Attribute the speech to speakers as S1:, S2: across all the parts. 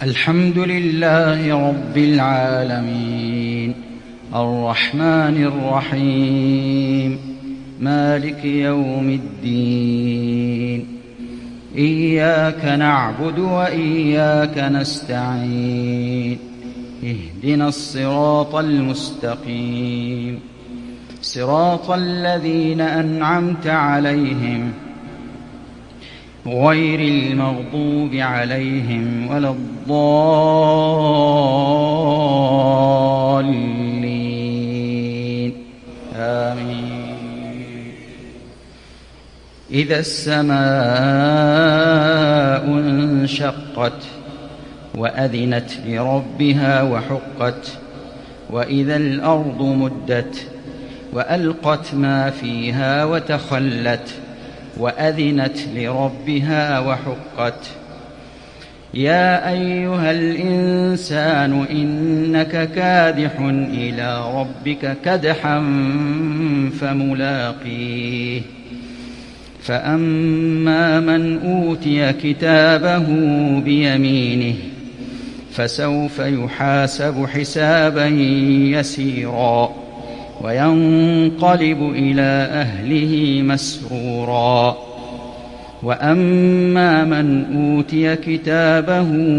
S1: الحمد لله رب العالمين الرحمن الرحيم مالك يوم الدين إياك نعبد وإياك نستعين اهدنا الصراط المستقيم صراط الذين أنعمت عليهم غير المغضوب عليهم ولا الضالين آمين. إذا السماء انشقت وأذنت لربها وحقت وإذا الأرض مدت وألقت ما فيها وتخلت وأذنت لربها وحقت. يا أيها الإنسان إنك كادح إلى ربك كدحا فملاقيه. فأما من أوتي كتابه بيمينه فسوف يحاسب حسابا يسيرا وينقلب إلى أهله مسرورا. وأما من أوتي كتابه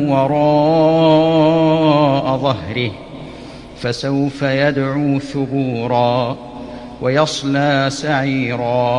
S1: وراء ظهره فسوف يدعو ثبورا ويصلى سعيرا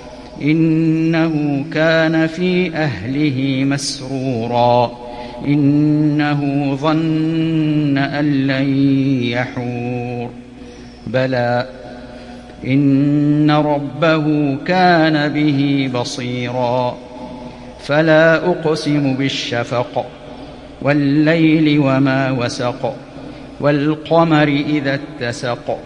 S1: إنه كان في أهله مسرورا إنه ظن أن لن يحور بلى إن ربه كان به بصيرا. فلا أقسم بالشفق والليل وما وسق والقمر إذا اتسق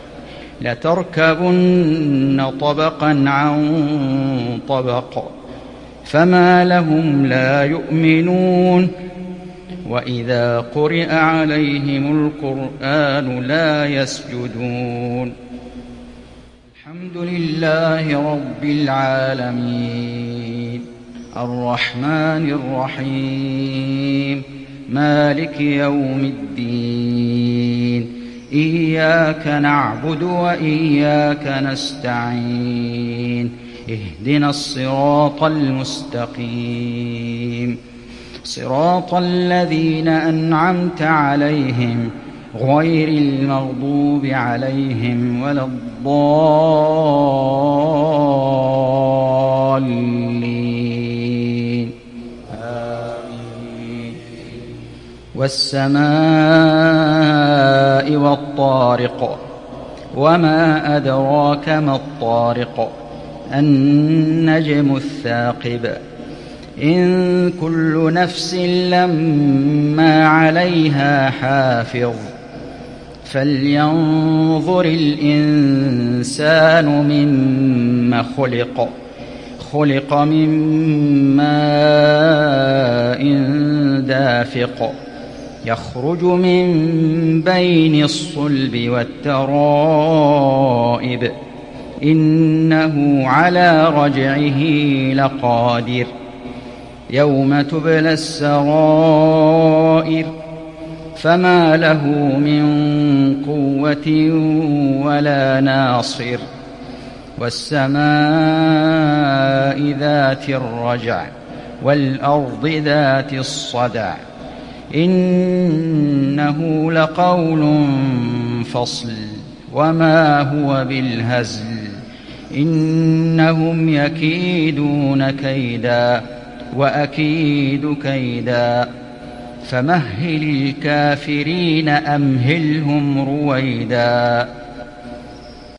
S1: لتركبن طبقا عن طبق فما لهم لا يؤمنون وإذا قرئ عليهم القرآن لا يسجدون. الحمد لله رب العالمين الرحمن الرحيم مالك يوم الدين إياك نعبد وإياك نستعين اهدنا الصراط المستقيم صراط الذين أنعمت عليهم غير المغضوب عليهم ولا الضالين آمين. والسماء والطارق وما أدراك ما الطارق النجم الثاقب إن كل نفس لما عليها حافظ فلينظر الإنسان مما خلق من ماء دافق يخرج من بين الصلب والترائب إنه على رجعه لقادر يوم تبلى السرائر فما له من قوة ولا ناصر. والسماء ذات الرجع والأرض ذات الصدع إنه لقول فصل وما هو بالهزل إنهم يكيدون كيدا وأكيد كيدا فمهل الكافرين أمهلهم رويدا.